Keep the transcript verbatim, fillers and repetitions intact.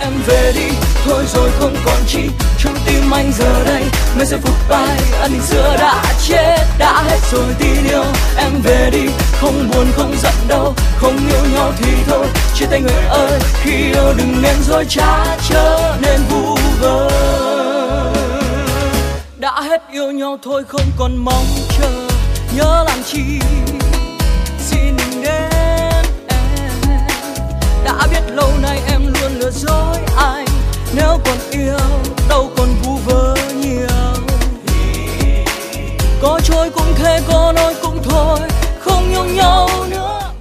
em về đi, thôi rồi không còn chi trong tim anh giờ đây. Mấy giây phút bay ân tình xưa đã chết, đã hết rồi tin yêu. Em về đi, không buồn không giận đâu, không yêu nhau thì thôi. Chia tay người ơi, khi yêu đừng nên dối trá, chớ nên vu vơ. Đã hết yêu nhau thôi không còn mong chờ, nhớ làm chi xin đừng đến em. Đã biết lâu nay em luôn lừa dối anh, nếu còn yêu đâu còn vu vơ nhiều. Có trôi cũng thế, có nói cũng thôi, không yêu nhau